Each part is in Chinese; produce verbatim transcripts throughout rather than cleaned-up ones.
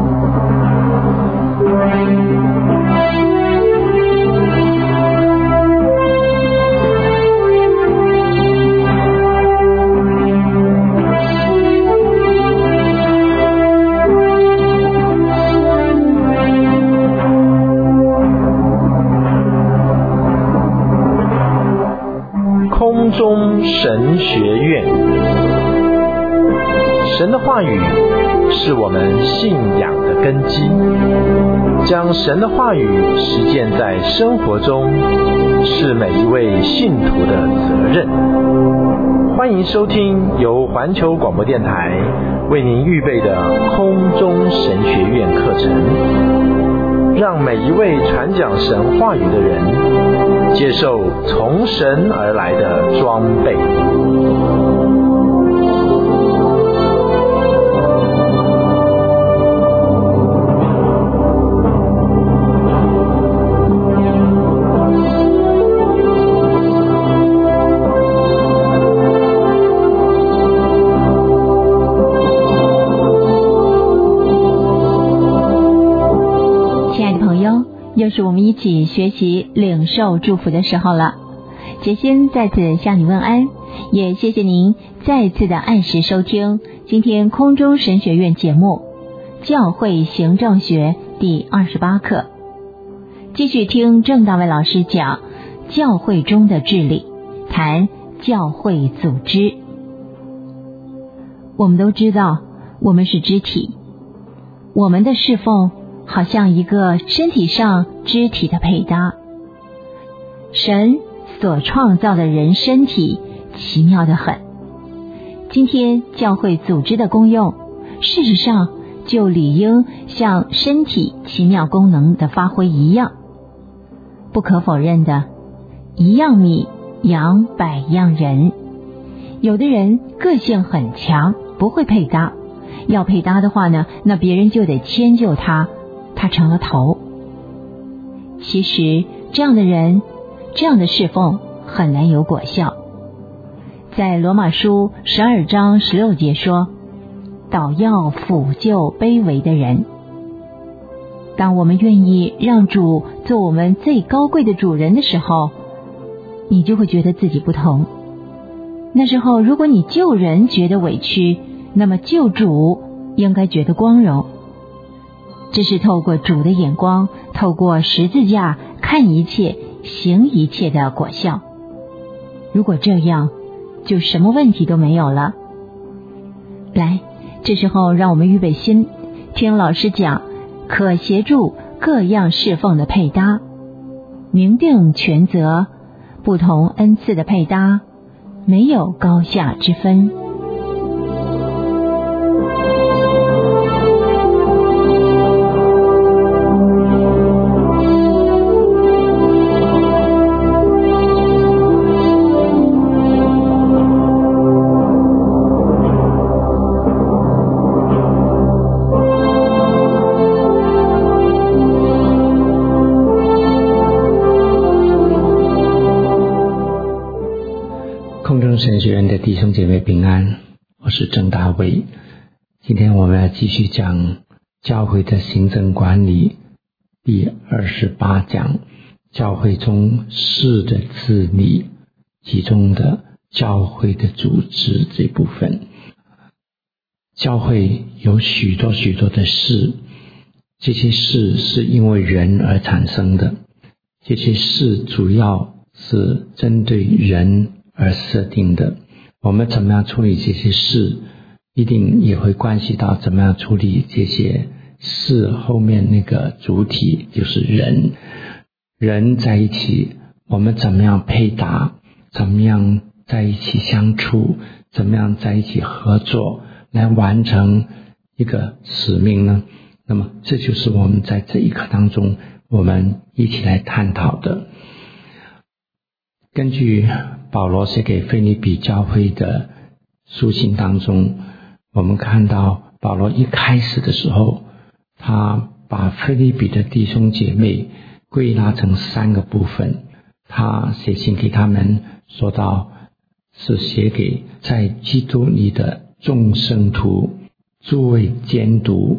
空中神学院，神的话语是我们信仰的根基，将神的话语实践在生活中，是每一位信徒的责任。欢迎收听由环球广播电台为您预备的空中神学院课程，让每一位传讲神话语的人接受从神而来的装备。 又是我们一起学习领受祝福的时候了。杰心在此向你问安，也谢谢您再次的按时收听今天空中神学院节目教会行政学第二十八课，继续听郑大卫老师讲教会中的治理，谈教会组织。我们都知道我们是肢体，我们的侍奉好像一个身体上肢体的配搭。神所创造的人身体奇妙得很，今天教会组织的功用，事实上就理应像身体奇妙功能的发挥一样。不可否认的，一样米养百样人，有的人个性很强，不会配搭，要配搭的话呢，那别人就得迁就他，他成了头。其实这样的人，这样的侍奉很难有果效。在罗马书十二章十六节说，倒要抚救卑微的人。当我们愿意让主做我们最高贵的主人的时候，你就会觉得自己不同。那时候如果你救人觉得委屈，那么救主应该觉得光荣。这是透过主的眼光，透过十字架看一切行一切的果效。如果这样，就什么问题都没有了。来，这时候让我们预备心，听老师讲可协助各样侍奉的配搭，明定权责，不同恩赐的配搭，没有高下之分。 神学院的弟兄姐妹平安，我是郑大卫。今天我们要继续讲教会的行政管理第二十八讲，教会中事的治理，其中的教会的组织这部分。教会有许多许多的事，这些事是因为人而产生的，这些事主要是针对人而设定的。我们怎么样处理这些事，一定也会关系到怎么样处理这些事后面那个主体，就是人。人在一起，我们怎么样配搭，怎么样在一起相处，怎么样在一起合作，来完成一个使命呢？那么这就是我们在这一课当中我们一起来探讨的。根据保罗写给腓立比教会的书信当中，我们看到保罗一开始的时候，他把腓立比的弟兄姐妹归纳成三个部分。他写信给他们说到，是写给在基督里的众圣徒、诸位监督、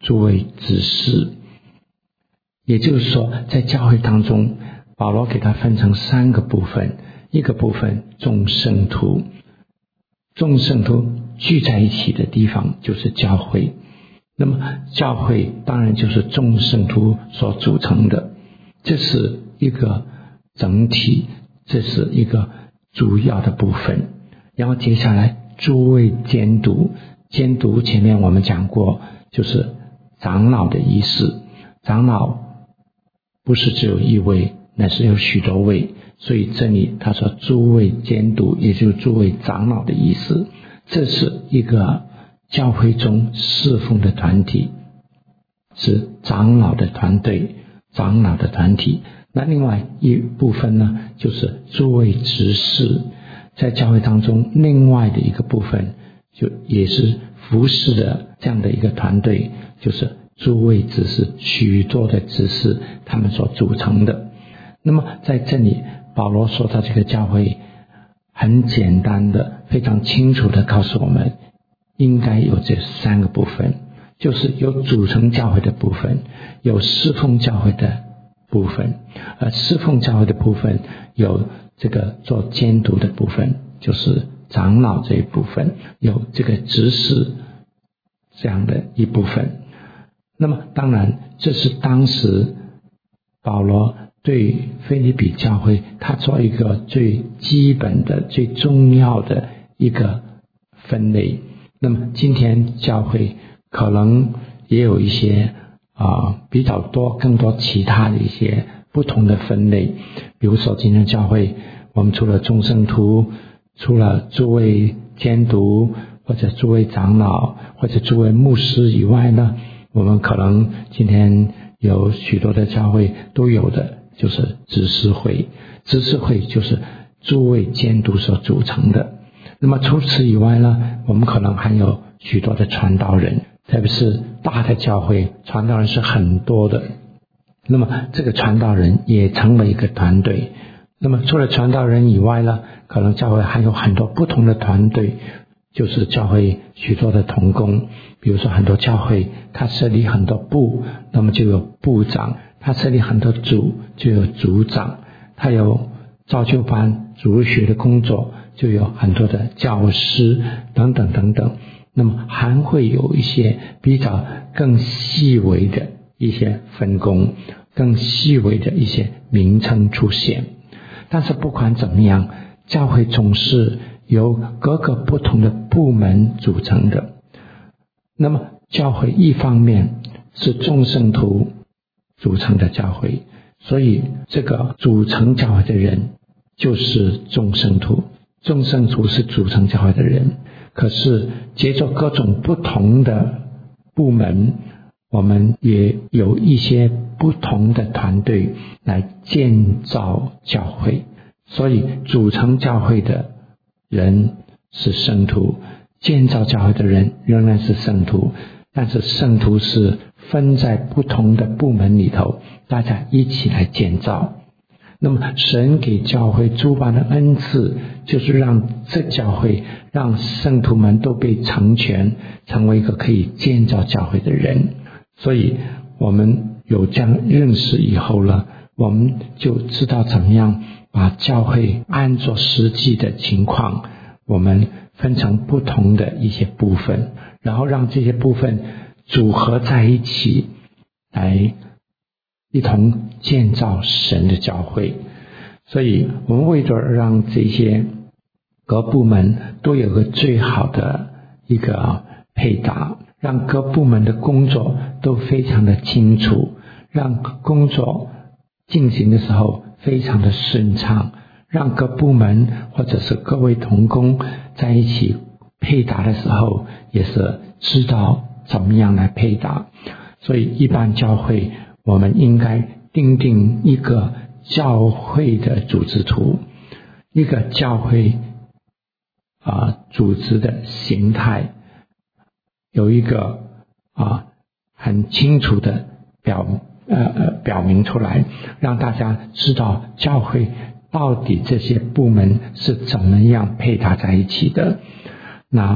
诸位执事。也就是说，在教会当中，保罗给它分成三个部分，一个部分众圣徒，众圣徒聚在一起的地方就是教会。那么教会当然就是众圣徒所组成的，这是一个整体，这是一个主要的部分。然后接下来诸位监督，监督前面我们讲过，就是长老的意思。长老不是只有一位，乃是有许多位，所以这里他说诸位监督，也就是诸位长老的意思。这是一个教会中侍奉的团体，是长老的团队，长老的团体。那另外一部分呢，就是诸位执事，在教会当中另外的一个部分，就也是服侍的这样的一个团队，就是诸位执事，许多的执事他们所组成的。那么在这里保罗说到这个教会，很简单的非常清楚的告诉我们，应该有这三个部分，就是有组成教会的部分，有侍奉教会的部分，而侍奉教会的部分有这个做监督的部分，就是长老这一部分，有这个执事这样的一部分。那么当然这是当时保罗对腓立比教会他做一个最基本的最重要的一个分类。那么今天教会可能也有一些啊、呃、比较多更多其他的一些不同的分类。比如说今天教会我们除了众圣徒，除了诸位监督或者诸位长老或者诸位牧师以外呢，我们可能今天有许多的教会都有的就是执事会，执事会就是诸位监督所组成的。那么除此以外呢，我们可能还有许多的传道人，特别是大的教会传道人是很多的，那么这个传道人也成为一个团队。那么除了传道人以外呢，可能教会还有很多不同的团队，就是教会许多的同工。比如说很多教会他设立很多部，那么就有部长，他设立很多组就有组长，他有造就班主日学的工作就有很多的教师等等等等。那么还会有一些比较更细微的一些分工，更细微的一些名称出现。但是不管怎么样，教会总是由各个不同的部门组成的。那么教会一方面是众圣徒组成的教会，所以这个组成教会的人就是众圣徒，众圣徒是组成教会的人。可是借着各种不同的部门，我们也有一些不同的团队来建造教会。所以组成教会的人是圣徒，建造教会的人仍然是圣徒，但是圣徒是分在不同的部门里头，大家一起来建造。那么神给教会诸般的恩赐，就是让这教会让圣徒们都被成全，成为一个可以建造教会的人。所以我们有这样认识以后了，我们就知道怎么样把教会按照实际的情况，我们分成不同的一些部分，然后让这些部分组合在一起，来一同建造神的教会。所以我们为了让这些各部门都有个最好的一个配搭，让各部门的工作都非常的清楚，让工作进行的时候非常的顺畅，让各部门或者是各位同工在一起配搭的时候也是知道怎么样来配搭。所以一般教会我们应该订定一个教会的组织图，一个教会啊、呃、组织的形态，有一个啊很清楚的表呃呃表明出来，让大家知道教会到底这些部门是怎么样配搭在一起的。那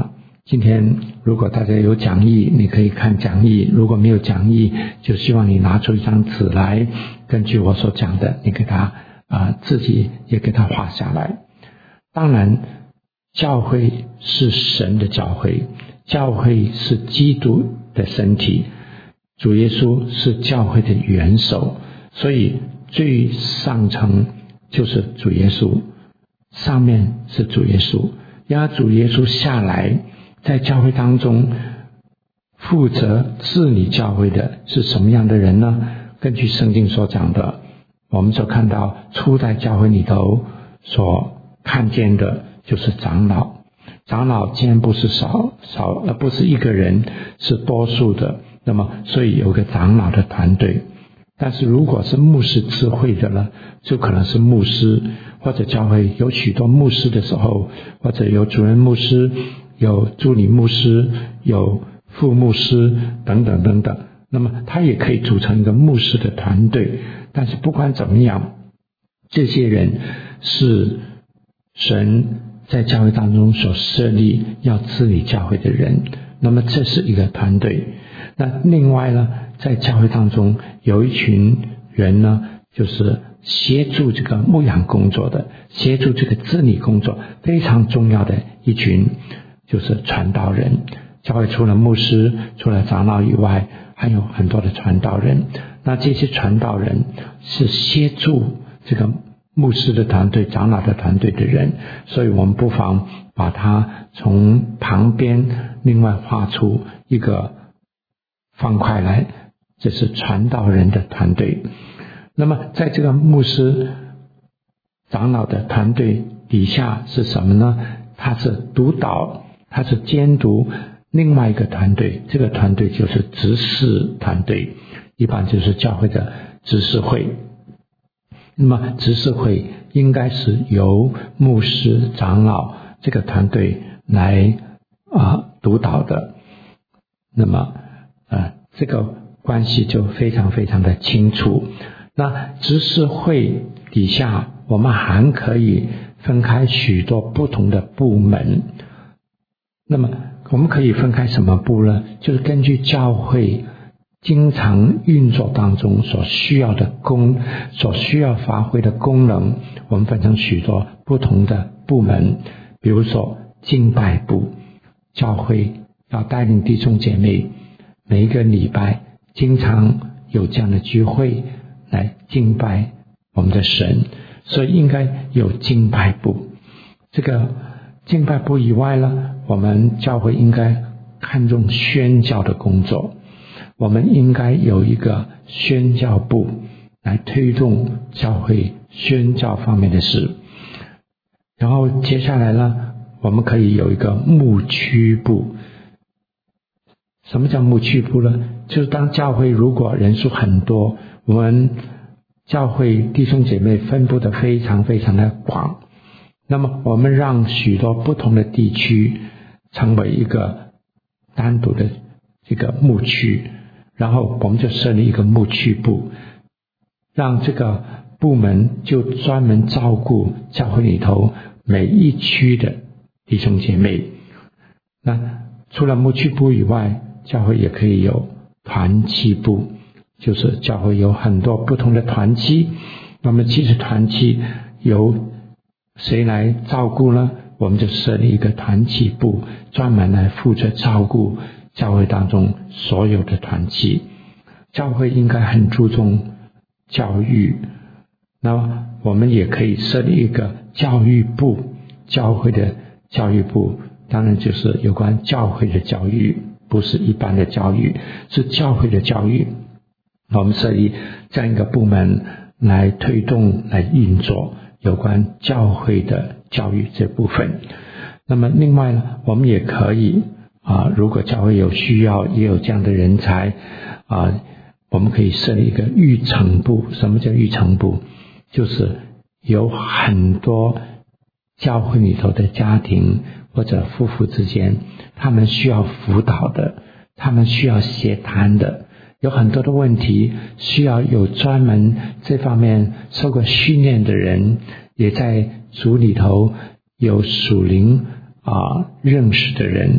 今天如果大家有讲义，你可以看讲义，如果没有讲义，就希望你拿出一张纸来，根据我所讲的，你给他啊、呃、自己也给他画下来。当然教会是神的教会，教会是基督的身体，主耶稣是教会的元首，所以最上层就是主耶稣，上面是主耶稣。要主耶稣下来，在教会当中负责治理教会的是什么样的人呢？根据圣经所讲的，我们所看到初代教会里头所看见的就是长老。长老既然不是少少而不是一个人，是多数的，那么所以有个长老的团队。但是如果是牧师智慧的呢，就可能是牧师，或者教会有许多牧师的时候，或者有主任牧师，有助理牧师，有副牧师等等等等，那么他也可以组成一个牧师的团队。但是不管怎么样，这些人是神在教会当中所设立要治理教会的人，那么这是一个团队。那另外呢，在教会当中有一群人呢，就是协助这个牧养工作的，协助这个治理工作非常重要的一群，就是传道人。教会除了牧师除了长老以外，还有很多的传道人。那这些传道人是协助这个牧师的团队长老的团队的人，所以我们不妨把它从旁边另外画出一个方块来，这是传道人的团队。那么在这个牧师长老的团队底下是什么呢？他是督导，他是监督另外一个团队，这个团队就是执事团队，一般就是教会的执事会。那么执事会应该是由牧师长老这个团队来啊、呃、督导的。那么呃这个关系就非常非常的清楚。那执事会底下我们还可以分开许多不同的部门。那么我们可以分开什么部呢？就是根据教会经常运作当中所需要的功所需要发挥的功能，我们分成许多不同的部门。比如说敬拜部，教会要带领弟兄姐妹每一个礼拜经常有这样的聚会来敬拜我们的神，所以应该有敬拜部。这个敬拜部以外呢，我们教会应该看重宣教的工作，我们应该有一个宣教部来推动教会宣教方面的事。然后接下来呢，我们可以有一个牧区部。什么叫牧区部呢？就是当教会如果人数很多，我们教会弟兄姐妹分布的非常非常的广，那么我们让许多不同的地区成为一个单独的这个牧区，然后我们就设立一个牧区部，让这个部门就专门照顾教会里头每一区的弟兄姐妹。那除了牧区部以外，教会也可以有团契部，就是教会有很多不同的团契。那么其实团契由谁来照顾呢？我们就设立一个团契部，专门来负责照顾教会当中所有的团契。教会应该很注重教育，那么我们也可以设立一个教育部，教会的教育部当然就是有关教会的教育，不是一般的教育，是教会的教育。我们设立这样一个部门来推动来运作有关教会的教育这部分。那么另外呢，我们也可以啊，如果教会有需要也有这样的人才啊，我们可以设立一个育成部。什么叫育成部？就是有很多教会里头的家庭或者夫妇之间，他们需要辅导的，他们需要协谈的，有很多的问题需要有专门这方面受过训练的人，也在主里头有属灵啊认识的人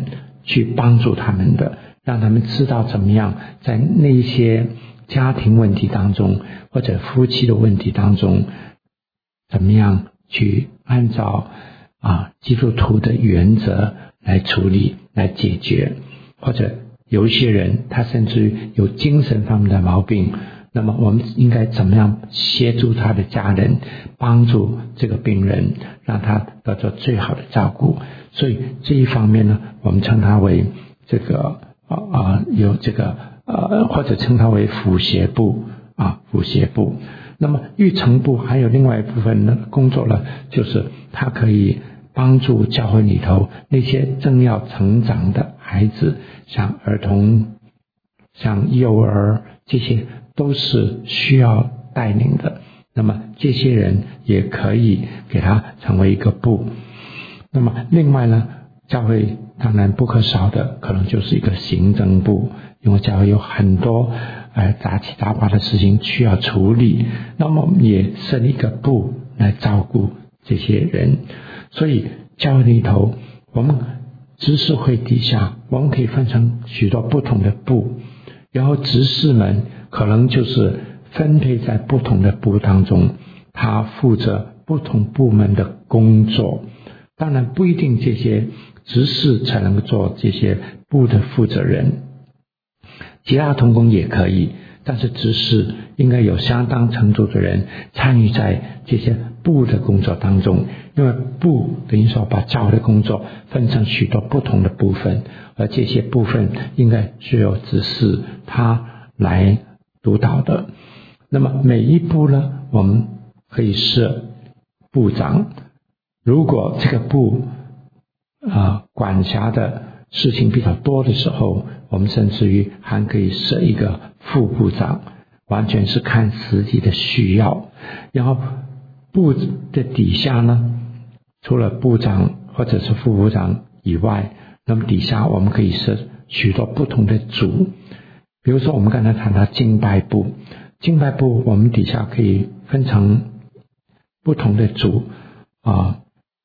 去帮助他们的，让他们知道怎么样在那些家庭问题当中或者夫妻的问题当中，怎么样去按照啊基督徒的原则来处理来解决。或者有一些人他甚至有精神方面的毛病，那么我们应该怎么样协助他的家人，帮助这个病人，让他得到最好的照顾。所以这一方面呢，我们称它为这个啊啊有这个呃或者称它为辅协部啊辅协部。那么育成部还有另外一部分的工作呢，就是它可以帮助教会里头那些正要成长的孩子，像儿童、像幼儿，这些都是需要带领的。那么这些人也可以给他成为一个部。那么另外呢，教会当然不可少的可能就是一个行政部，因为教会有很多呃杂七杂八的事情需要处理，那么我们也设立一个部来照顾这些人。所以教会里头，我们执事会底下，我们可以分成许多不同的部，然后执事们可能就是分配在不同的部当中，他负责不同部门的工作。当然不一定这些执事才能够做这些部的负责人，其他同工也可以，但是执事应该有相当程度的人参与在这些部的工作当中，因为部等于说把教会的工作分成许多不同的部分，而这些部分应该是由执事他来督导的。那么每一部呢，我们可以设部长，如果这个部啊、呃、管辖的事情比较多的时候，我们甚至于还可以设一个副部长，完全是看实际的需要。然后部的底下呢，除了部长或者是副部长以外，那么底下我们可以设许多不同的组。比如说我们刚才谈到敬拜部，敬拜部我们底下可以分成不同的组啊，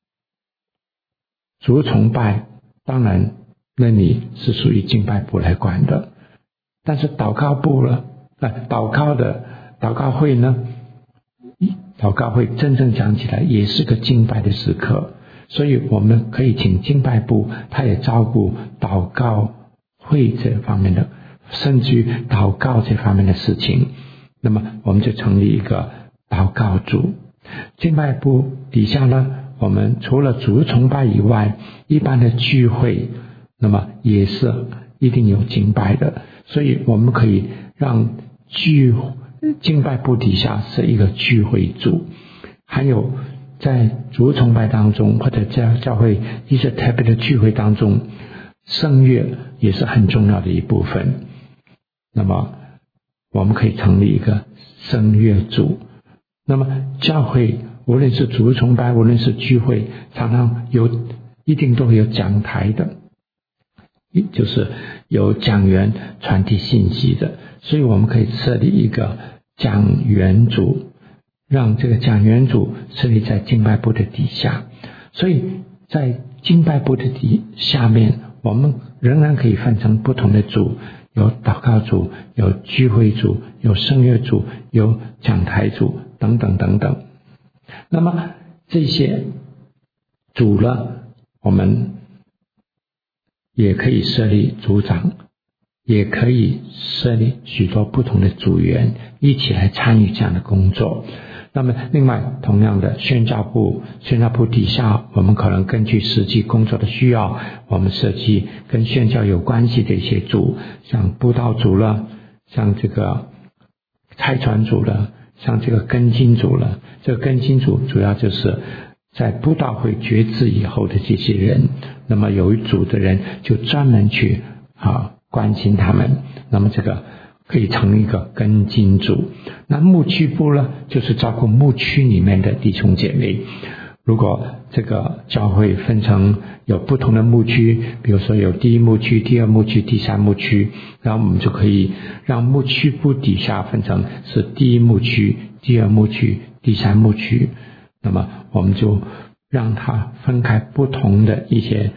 主崇拜当然那里是属于敬拜部来管的，但是祷告部呢，呃，祷告的祷告会呢，祷告会真正讲起来也是个敬拜的时刻，所以我们可以请敬拜部，他也照顾祷告会这方面的，甚至于祷告这方面的事情。那么我们就成立一个祷告组。敬拜部底下呢，我们除了主崇拜以外，一般的聚会那么也是一定有敬拜的，所以我们可以让聚敬拜部底下是一个聚会组。还有在主崇拜当中，或者在教会一些特别的聚会当中，圣乐也是很重要的一部分。那么我们可以成立一个圣乐组。那么教会无论是主崇拜，无论是聚会，常常有一定都会有讲台的，就是有讲员传递信息的，所以我们可以设立一个讲员组，让这个讲员组设立在敬拜部的底下。所以在敬拜部的底下面，我们仍然可以分成不同的组，有祷告组，有聚会组，有圣乐组，有讲台组等等等等。那么这些组呢，我们也可以设立组长，也可以设立许多不同的组员一起来参与这样的工作。那么另外同样的宣教部，宣教部底下我们可能根据实际工作的需要，我们设计跟宣教有关系的一些组，像布道组了，像这个差传组了，像这个根金组了。这个根金组主要就是在布道会决志以后的这些人，那么有一组的人就专门去啊关心他们，那么这个可以成立一个根金组。那牧区部呢，就是照顾牧区里面的弟兄姐妹。如果这个教会分成有不同的牧区，比如说有第一牧区、第二牧区、第三牧区，然后我们就可以让牧区部底下分成是第一牧区、第二牧区、第三牧区，那么我们就让它分开不同的一些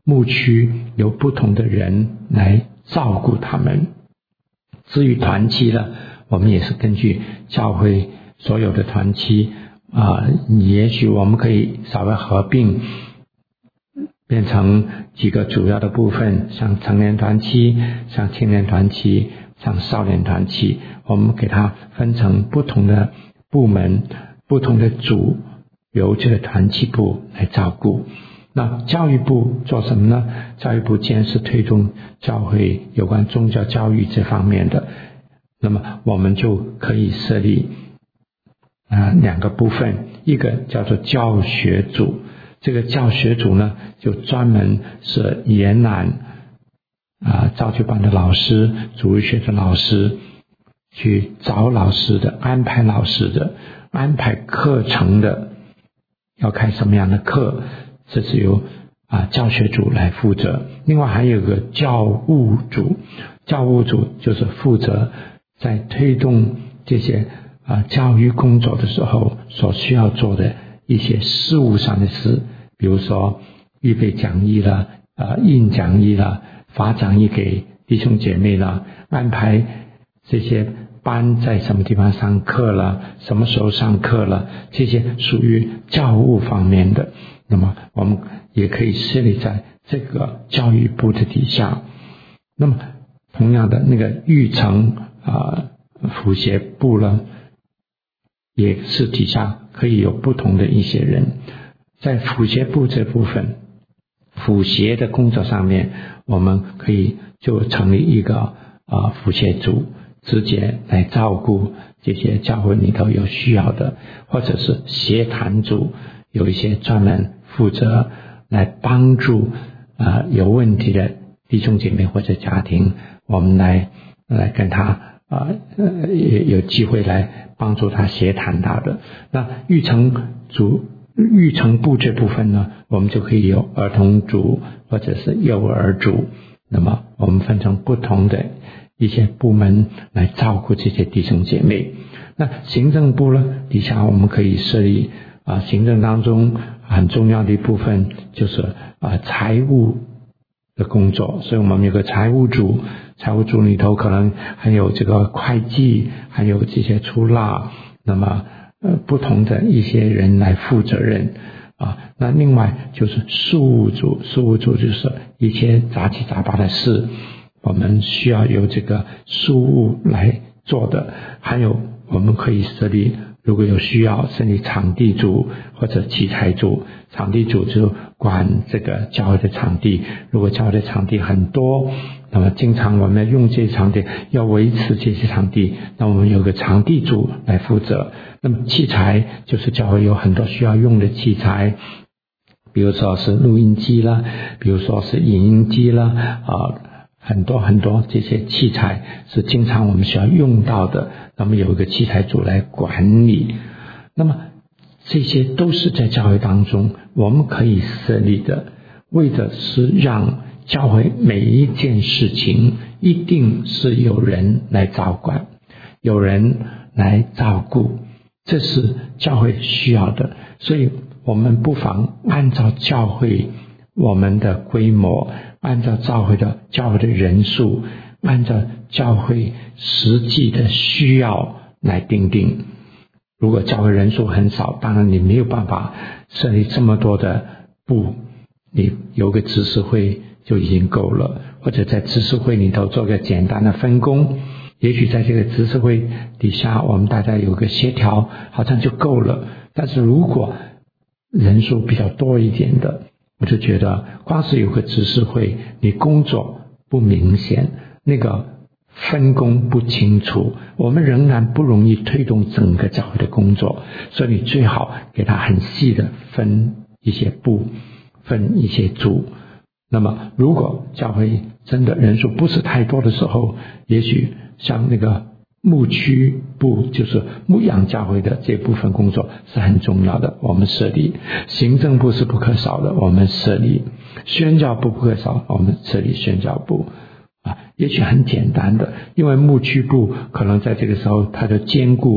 牧区有不同的人来照顾他们。至于团契呢，我们也是根据教会所有的团契啊、呃，也许我们可以稍微合并，变成几个主要的部分，像成年团契、像青年团契、像少年团契，我们给它分成不同的部门、不同的组，由这个团契部来照顾。那教育部做什么呢？教育部既然是推动教会有关宗教教育这方面的，那么我们就可以设立啊、呃、两个部分，一个叫做教学组，这个教学组呢就专门是延揽啊造就班的老师、主日学的老师，去找老师的、安排老师的、安排课程的，要开什么样的课，这是由啊教学组来负责。另外还有个教务组，教务组就是负责在推动这些啊教育工作的时候所需要做的一些事务上的事，比如说预备讲义啦、啊印讲义啦、发讲义给弟兄姐妹啦，安排这些班在什么地方上课了，什么时候上课了，这些属于教务方面的。那么我们也可以设立在这个教育部的底下。那么同样的，那个育成啊辅协部呢，也是底下可以有不同的一些人。在辅协部这部分，辅协的工作上面，我们可以就成立一个啊辅协组，直接来照顾这些教会里头有需要的，或者是协谈组，有一些专门负责来帮助啊、呃、有问题的弟兄姐妹或者家庭，我们来来跟他啊呃也有机会来帮助他协谈他的。那育成组、育成部这部分呢，我们就可以有儿童组或者是幼儿组，那么我们分成不同的一些部门来照顾这些弟兄姐妹。那行政部呢，底下我们可以设立啊，行政当中很重要的一部分就是啊财务的工作，所以我们有个财务组，财务组里头可能还有这个会计，还有这些出纳，那么呃不同的一些人来负责任啊。那另外就是事务组，事务组就是一些杂七杂八的事，我们需要由这个事务来做的。还有我们可以设立，如果有需要设立场地组或者器材组，场地组就管这个教会的场地，如果教会的场地很多，那么经常我们要用这些场地，要维持这些场地，那我们有个场地组来负责。那么器材就是教会有很多需要用的器材，比如说是录音机啦，比如说是影音机啦啊，很多很多这些器材是经常我们需要用到的，那么有一个器材组来管理。那么这些都是在教会当中我们可以设立的，为的是让教会每一件事情一定是有人来照管，有人来照顾，这是教会需要的。所以我们不妨按照教会我们的规模，按照教会的教会的人数，按照教会实际的需要来订定。如果教会人数很少，当然你没有办法设立这么多的部，你有个执事会就已经够了，或者在执事会里头做个简单的分工，也许在这个执事会底下我们大家有个协调好像就够了。但是如果人数比较多一点的，我就觉得光是有个执事会，你工作不明显，那个分工不清楚，我们仍然不容易推动整个教会的工作。所以你最好给它很细的分一些部，分一些组。那么如果教会真的人数不是太多的时候，也许像那个牧区部，就是牧养教会的这部分工作是很重要的，我们设立。行政部是不可少的，我们设立。宣教部不可少，我们设立宣教部啊，也许很简单的，因为牧区部可能在这个时候它就兼顾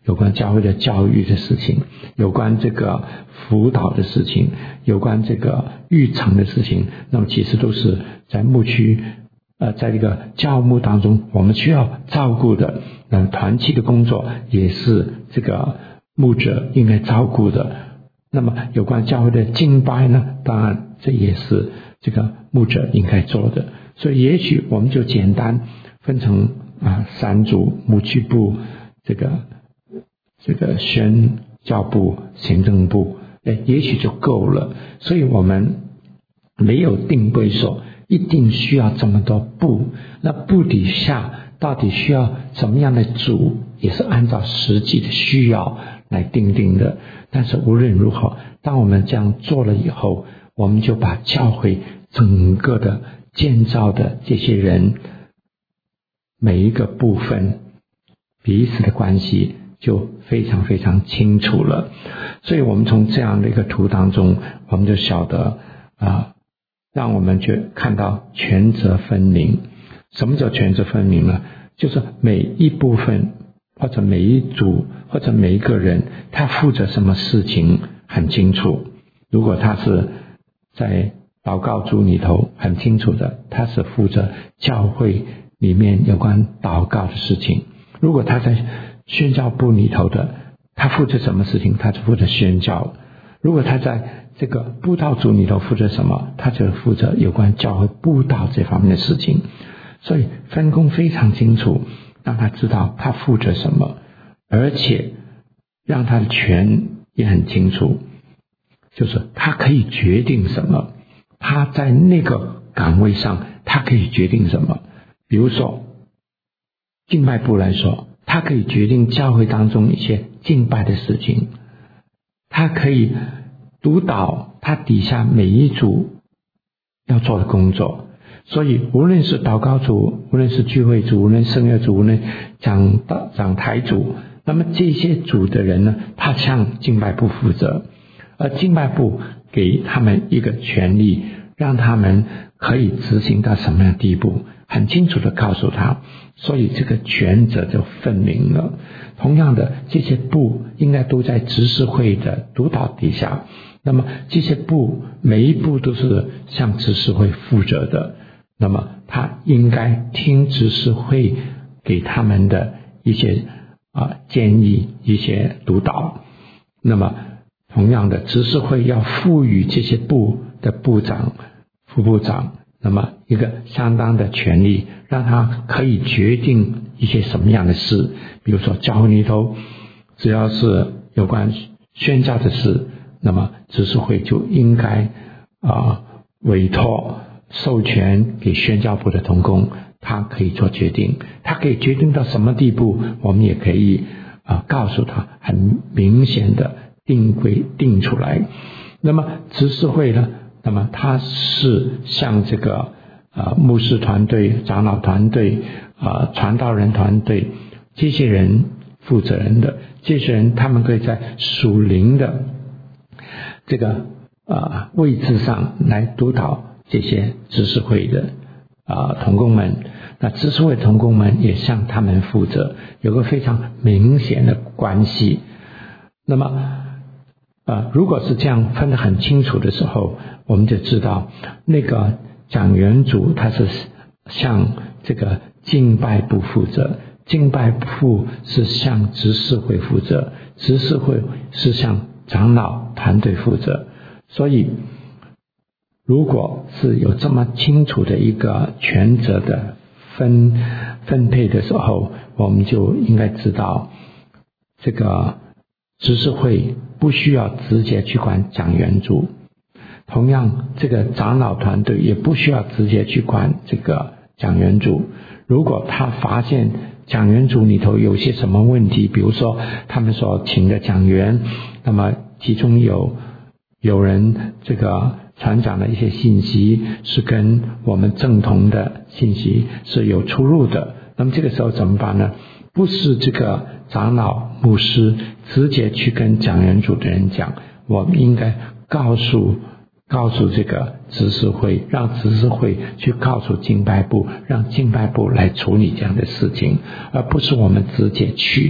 有关教会的教育的事情，有关这个辅导的事情，有关这个育成的事情，那么其实都是在牧区呃，在这个教牧当中我们需要照顾的。那团契的工作也是这个牧者应该照顾的。那么有关教会的敬拜呢，当然这也是这个牧者应该做的。所以也许我们就简单分成啊三组：牧区部、这个这个宣教部、行政部，哎，也许就够了。所以我们没有定规说一定需要这么多部，那部底下到底需要什么样的组，也是按照实际的需要来定定的。但是无论如何，当我们这样做了以后，我们就把教会整个的建造的这些人每一个部分彼此的关系就非常非常清楚了。所以我们从这样的一个图当中，我们就晓得啊、呃，让我们去看到权责分明。什么叫权责分明呢？就是每一部分或者每一组或者每一个人，他负责什么事情很清楚。如果他是在祷告组里头，很清楚的，他是负责教会里面有关祷告的事情。如果他在宣教部里头的，他负责什么事情，他就负责宣教。如果他在这个布道组里头负责什么，他就负责有关教会布道这方面的事情。所以分工非常清楚，让他知道他负责什么，而且让他的权也很清楚，就是他可以决定什么，他在那个岗位上他可以决定什么。比如说敬拜部来说，他可以决定教会当中一些敬拜的事情，他可以督导他底下每一组要做的工作。所以无论是祷告组，无论是聚会组，无论圣乐组，无论讲讲台组，那么这些组的人呢，他向敬拜部负责，而敬拜部给他们一个权利，让他们可以执行到什么样的地步，很清楚的告诉他，所以这个权责就分明了。同样的，这些部应该都在执事会的督导底下，那么这些部每一部都是向执事会负责的，那么他应该听执事会给他们的一些啊建议，一些督导。那么同样的，执事会要赋予这些部的部长、副部长，那么一个相当的权利，让他可以决定一些什么样的事。比如说教会里头只要是有关宣教的事，那么执事会就应该啊委托授权给宣教部的同工，他可以做决定。他可以决定到什么地步，我们也可以啊告诉他，很明显的定规定出来。那么执事会呢，那么他是向这个啊牧师团队、长老团队、啊传道人团队这些人负责任的。这些人他们可以在属灵的这个啊位置上来督导这些执事会的啊同工们。那执事会同工们也向他们负责，有个非常明显的关系。那么呃，如果是这样分得很清楚的时候，我们就知道那个讲员组他是向这个敬拜部负责，敬拜部是向执事会负责，执事会是向长老团队负责。所以如果是有这么清楚的一个权责的分分配的时候，我们就应该知道这个执事会不需要直接去管讲员组，同样这个长老团队也不需要直接去管这个讲员组。如果他发现讲员组里头有些什么问题，比如说他们所请的讲员，那么其中有有人这个传讲的一些信息是跟我们正统的信息是有出入的，那么这个时候怎么办呢？不是这个长老牧师直接去跟讲员组的人讲，我们应该告诉告诉这个执事会，让执事会去告诉敬拜部，让敬拜部来处理这样的事情，而不是我们直接去。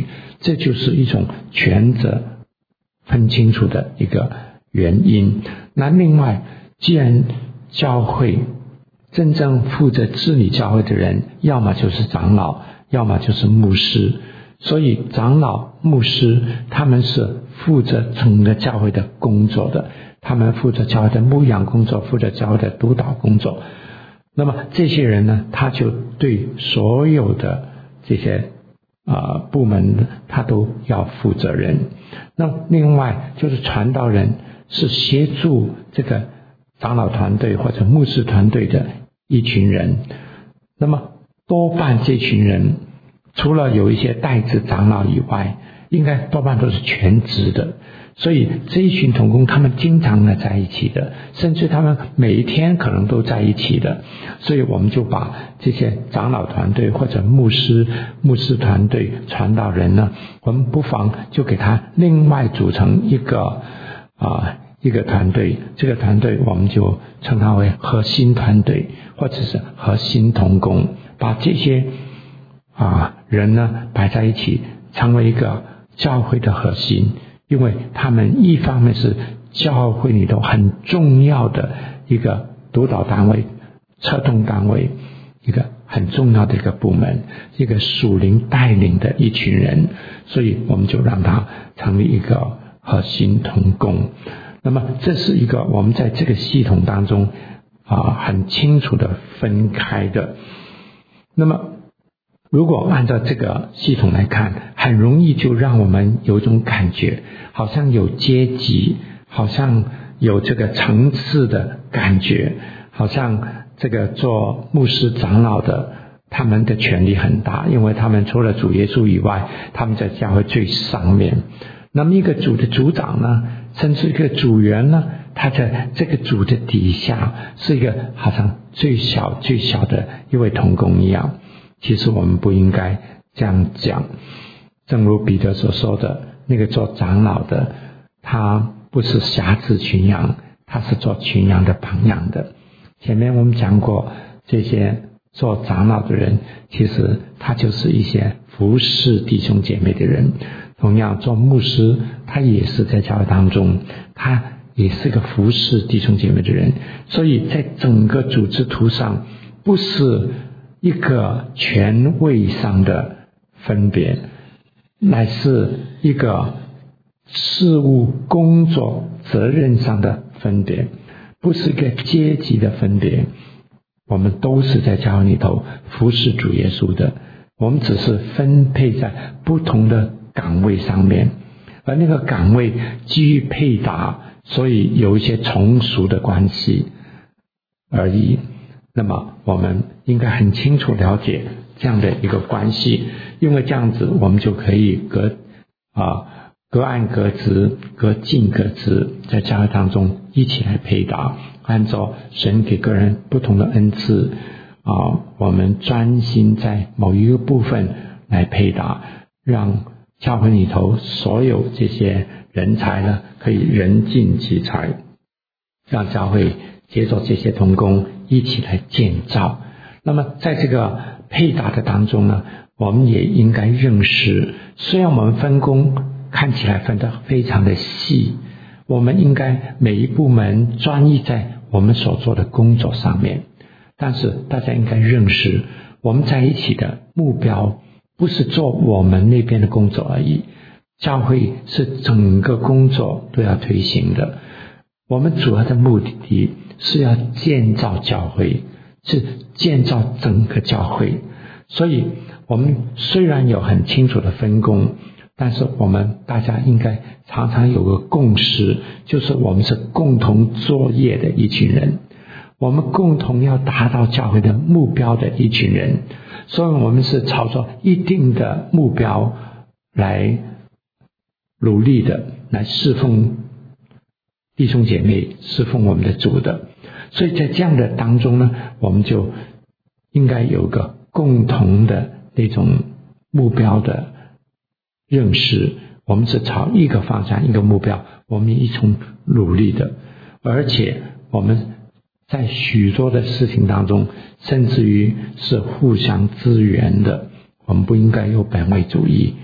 这就是一种权责分清楚的一个原因。那另外，既然教会真正负责治理教会的人，要么就是长老，要么就是牧师，所以长老、牧师他们是负责整个教会的工作的，他们负责教会的牧养工作，负责教会的督导工作。那么这些人呢，他就对所有的这些呃部门他都要负责任。那另外就是传道人是协助这个长老团队或者牧师团队的一群人。那么多半这群人除了有一些代职长老以外，应该多半都是全职的，所以这一群同工他们经常的在一起的，甚至他们每一天可能都在一起的。所以我们就把这些长老团队或者牧师牧师团队传道人呢，我们不妨就给他另外组成一个啊、呃、一个团队，这个团队我们就称它为核心团队或者是核心同工，把这些啊人呢摆在一起，成为一个教会的核心。因为他们一方面是教会里头很重要的一个督导单位、策动单位，一个很重要的一个部门，一个属灵带领的一群人，所以我们就让他成为一个核心同工。那么这是一个我们在这个系统当中啊很清楚的分开的。那么如果按照这个系统来看，很容易就让我们有一种感觉，好像有阶级，好像有这个层次的感觉，好像这个做牧师长老的他们的权力很大，因为他们除了主耶稣以外，他们在教会最上面。那么一个组的组长呢，甚至一个组员呢，他在这个组的底下是一个好像最小最小的一位同工一样。其实我们不应该这样讲，正如彼得所说的，那个做长老的他不是辖制群羊，他是做群羊的榜样的。前面我们讲过，这些做长老的人其实他就是一些服侍弟兄姐妹的人，同样做牧师他也是在教会当中，他也是个服侍弟兄姐妹的人。所以在整个组织图上，不是一个权位上的分别，乃是一个事务工作责任上的分别，不是一个阶级的分别。我们都是在教会里头服侍主耶稣的，我们只是分配在不同的岗位上面，而那个岗位基于配搭，所以有一些从属的关系而已。那么我们应该很清楚了解这样的一个关系，因为这样子我们就可以隔啊隔岸隔直，隔近隔直，在教会当中一起来配搭，按照神给个人不同的恩赐啊，我们专心在某一个部分来配搭，让教会里头所有这些人才呢可以人尽其才，让教会接着这些同工一起来建造。那么在这个配搭的当中呢，我们也应该认识，虽然我们分工看起来分得非常的细，我们应该每一部门专一在我们所做的工作上面，但是大家应该认识，我们在一起的目标不是做我们那边的工作而已，教会是整个工作都要推行的。我们主要的目的是要建造教会，是建造整个教会。所以我们虽然有很清楚的分工，但是我们大家应该常常有个共识，就是我们是共同作业的一群人，我们共同要达到教会的目标的一群人。所以我们是朝着一定的目标来努力的，来侍奉弟兄姐妹，侍奉我们的主的。所以在这样的当中呢，我们就应该有个共同的那种目标的认识，我们是朝一个方向一个目标，我们一同努力的。而且我们在许多的事情当中，甚至于是互相支援的，我们不应该有本位主义，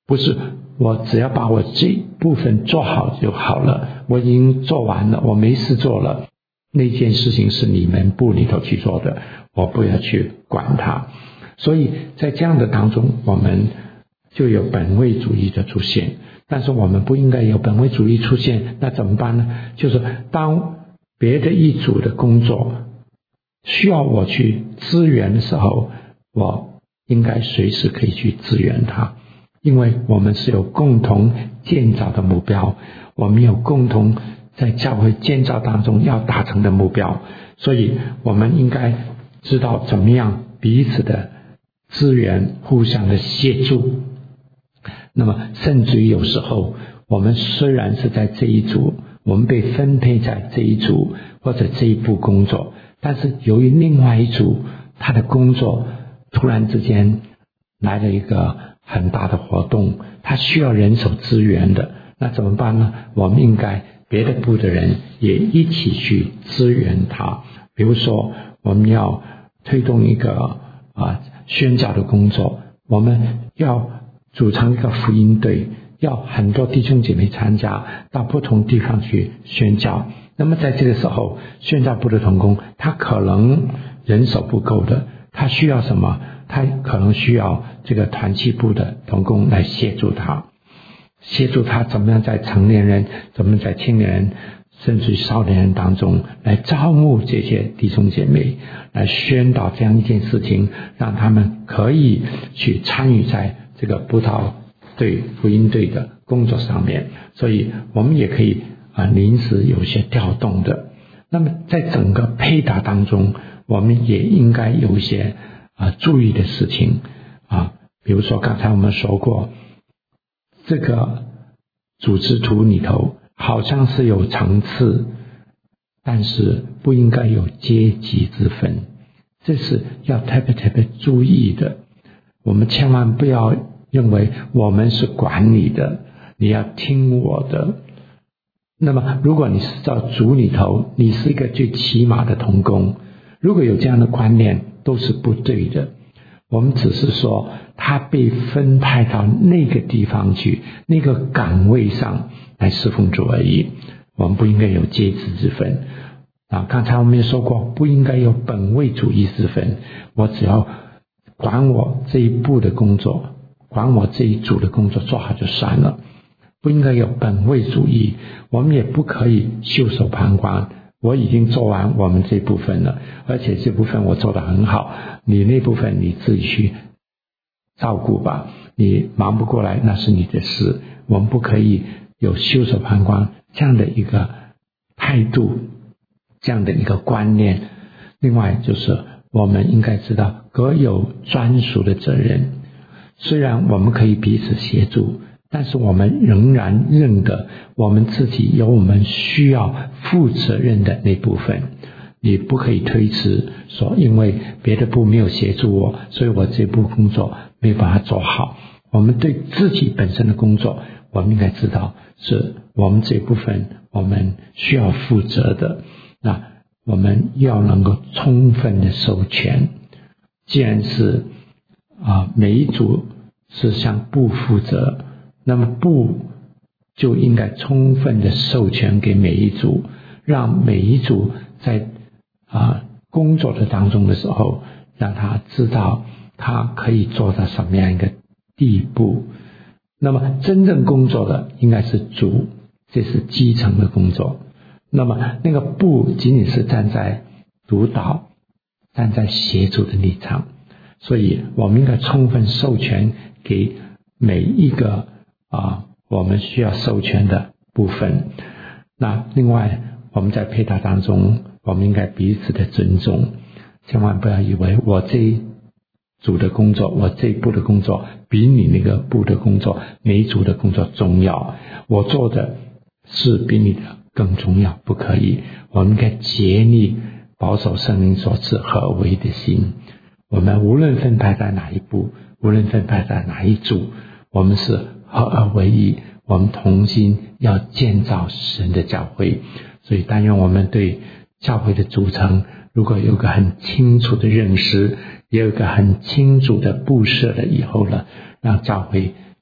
不是我只要把我这部分做好就好了，我已经做完了，我没事做了，那件事情是你们部里头去做的，我不要去管它。所以在这样的当中，我们就有本位主义的出现。但是我们不应该有本位主义出现，那怎么办呢？就是当别的一组的工作需要我去支援的时候，我应该随时可以去支援它，因为我们是有共同建造的目标，我们有共同在教会建造当中要达成的目标，所以我们应该知道怎么样彼此的支援，互相的协助。那么甚至于有时候我们虽然是在这一组，我们被分配在这一组或者这一部工作，但是由于另外一组他的工作突然之间来了一个很大的活动，他需要人手支援的，那怎么办呢？我们应该别的部的人也一起去支援他。比如说我们要推动一个啊宣教的工作，我们要组成一个福音队，要很多弟兄姐妹参加，到不同地方去宣教。那么在这个时候，宣教部的同工他可能人手不够的，他需要什么？他可能需要这个团契部的同工来协助他，协助他怎么样在成年人，怎么样在青年人甚至少年人当中来招募这些弟兄姐妹，来宣导这样一件事情，让他们可以去参与在这个布道队福音队的工作上面。所以我们也可以啊临时有些调动的。那么在整个配搭当中，我们也应该有一些啊注意的事情啊，比如说刚才我们说过，这个组织图里头好像是有层次，但是不应该有阶级之分，这是要特别特别注意的。我们千万不要认为我们是管理的，你要听我的。那么如果你是在组里头，你是一个最起码的同工，如果有这样的观念都是不对的。我们只是说他被分派到那个地方去，那个岗位上来侍奉主而已，我们不应该有阶级之分啊。刚才我们也说过，不应该有本位主义之分，我只要管我这一步的工作，管我这一组的工作做好就算了，不应该有本位主义。我们也不可以袖手旁观，我已经做完我们这部分了，而且这部分我做得很好，你那部分你自己去照顾吧，你忙不过来那是你的事。我们不可以有袖手旁观这样的一个态度，这样的一个观念。另外就是我们应该知道各有专属的责任，虽然我们可以彼此协助，但是我们仍然认得我们自己有我们需要负责任的那部分。你不可以推迟说因为别的部没有协助我，所以我这部工作没把它做好。我们对自己本身的工作，我们应该知道是我们这部分我们需要负责的，那我们要能够充分的授权。既然是啊，每一组是向部负责，那么部就应该充分的授权给每一组，让每一组在啊工作的当中的时候，让他知道他可以做到什么样一个地步。那么真正工作的应该是组，这是基层的工作。那么那个部仅仅是站在督导，站在协助的立场，所以我们应该充分授权给每一个啊我们需要授权的部分。那另外我们在配搭当中，我们应该彼此的尊重，千万不要以为我这一组的工作，我这一部的工作比你那个部的工作，每一组的工作重要，我做的是比你的更重要，不可以。我们应该竭力保守圣灵所赐合而为的心。我们无论分派在哪一部，无论分派在哪一组，我们是合而为一，我们同心要建造神的教会。所以但愿我们对教会的组成如果有个很清楚的认识，也有个很清楚的布设了以后呢，让教会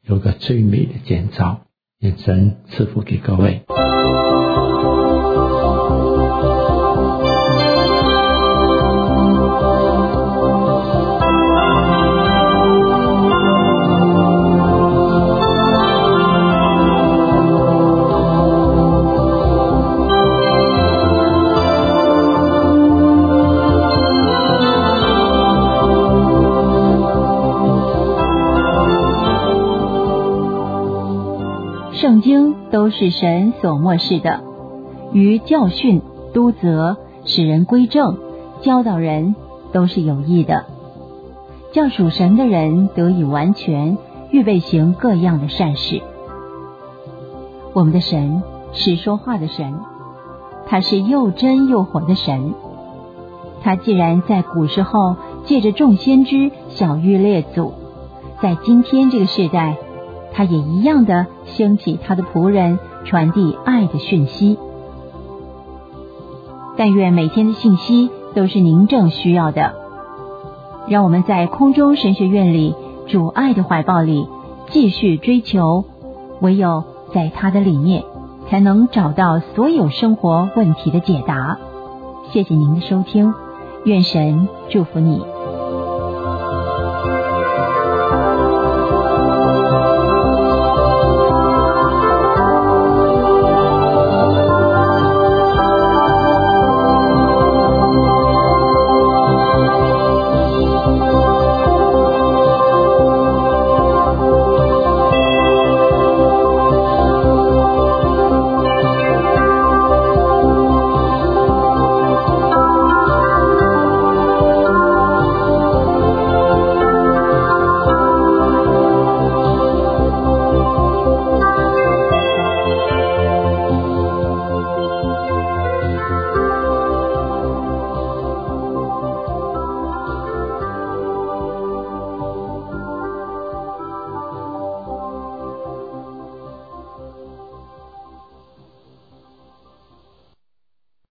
有个最美的建造。愿神赐福给各位。 圣经都是神所默示的，于教训、督责、使人归正、教导人都是有益的，叫属神的人得以完全，预备行各样的善事。我们的神是说话的神，他是又真又活的神。他既然在古时候借着众先知晓谕列祖，在今天这个世代他也一样的兴起他的仆人，传递爱的讯息。但愿每天的信息都是您正需要的，让我们在空中神学院里，主爱的怀抱里继续追求，唯有在他的里面才能找到所有生活问题的解答。谢谢您的收听，愿神祝福你。